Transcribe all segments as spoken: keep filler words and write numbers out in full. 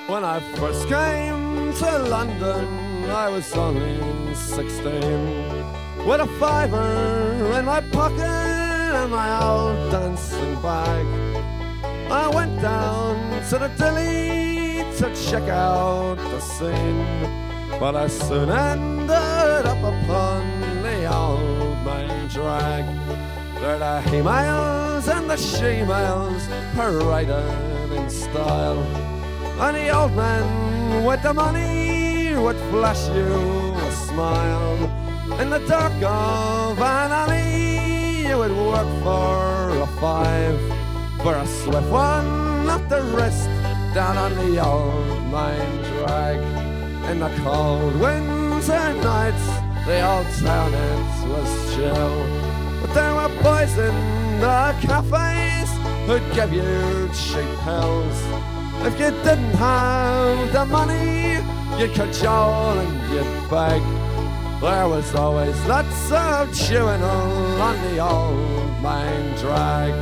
When I first came to London, I was only sixteen, with a fiver in my pocket and my old dancing bag. I went down to the Dilly to check out the scene, but I soon ended up upon the old main drag, where the he-males and the she-males paraded in style, and the old man with the money would flash you a smile. In the dark of an alley you would work for a five, for a swift one up the wrist down on the old main drag. In the cold winter nights the old town it was chill, but there were boys in the cafes who'd give you cheap pills. If you didn't have the money, you'd cajole and you'd beg. There was always lots of chewing on the old main drag.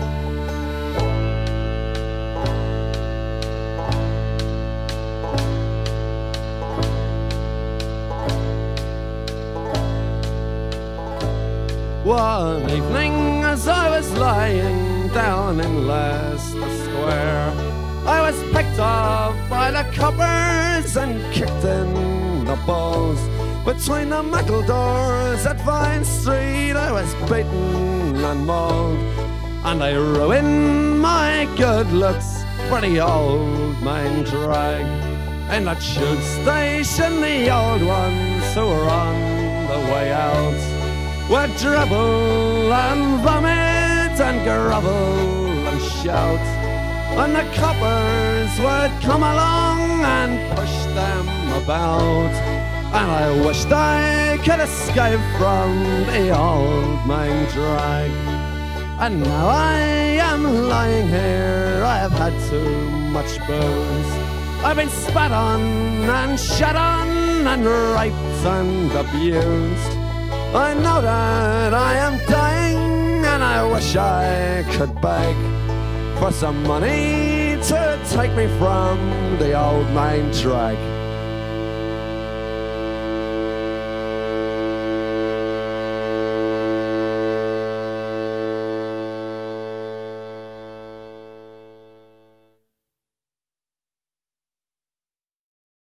One evening as I was lying down in Leicester Square, I was picked up by the coppers and kicked in the balls. Between the muckle doors at Vine Street I was beaten and mauled, and they ruined my good looks for the old main drag. In the tube station the old ones who were on the way out would dribble and vomit and grovel and shout, and the coppers would come along and push them about, and I wished I could escape from the old main drag. And now I am lying here, I have had too much booze, I've been spat on and shot on and raped and abused. I know that I am dying and I wish I could beg for some money to take me from the old main drag.